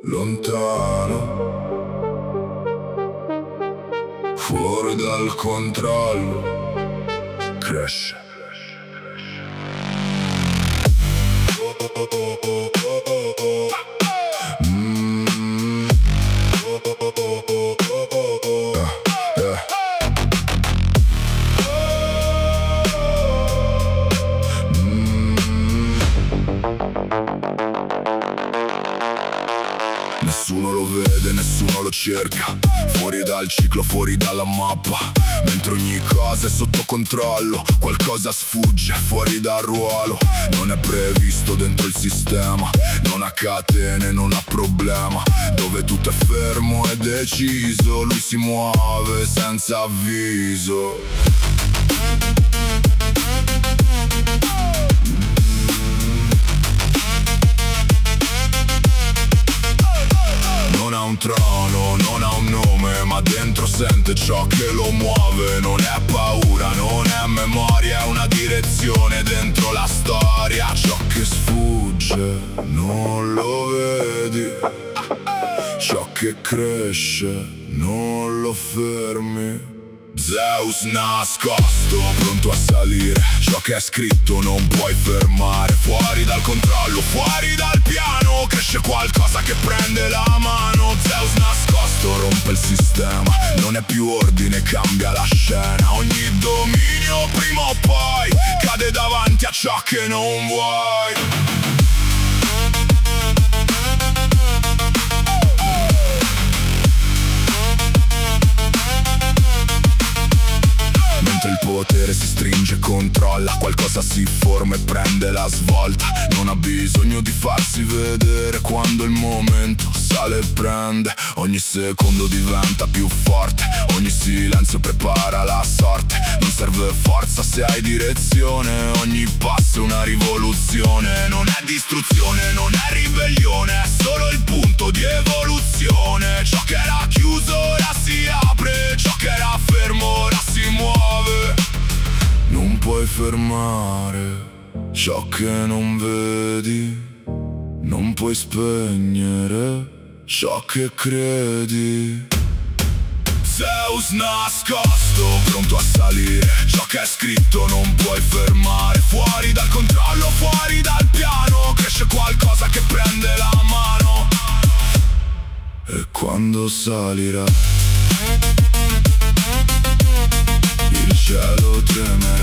lontano, fuori dal controllo, cresce. Nessuno lo vede, nessuno lo cerca, fuori dal ciclo, fuori dalla mappa. Mentre ogni cosa è sotto controllo, qualcosa sfugge fuori dal ruolo. Non è previsto dentro il sistema, non ha catene, non ha problema. Dove tutto è fermo e deciso, lui si muove senza avviso. Non ha un trono, non ha un nome, ma dentro sente ciò che lo muove. Non è paura, non è memoria, è una direzione dentro la storia. Ciò che sfugge non lo vedi, ciò che cresce non lo fermi. Zeus nascosto, pronto a salire, ciò che è scritto non puoi fermare. Fuori dal controllo, fuori dal piano, cresce qualcosa che prende la mano. Zeus nascosto rompe il sistema, non è più ordine, cambia la scena. Ogni dominio prima o poi cade davanti a ciò che non vuoi. Il potere si stringe, controlla, qualcosa si forma e prende la svolta. Non ha bisogno di farsi vedere quando il momento sale e prende. Ogni secondo diventa più forte, ogni silenzio prepara la sorte. Non serve forza se hai direzione, ogni passo è una rivoluzione. Non è distruzione, non è ribellione, è solo il punto di evoluzione. Ciò che era chiuso ora si apre, ciò che era fermo ora si muove. Non puoi fermare ciò che non vedi, non puoi spegnere ciò che credi. Zeus nascosto, pronto a salire, ciò che è scritto non puoi fermare. Fuori dal controllo, fuori dal piano, cresce qualcosa che prende la mano. E quando salirà, il cielo tremerà.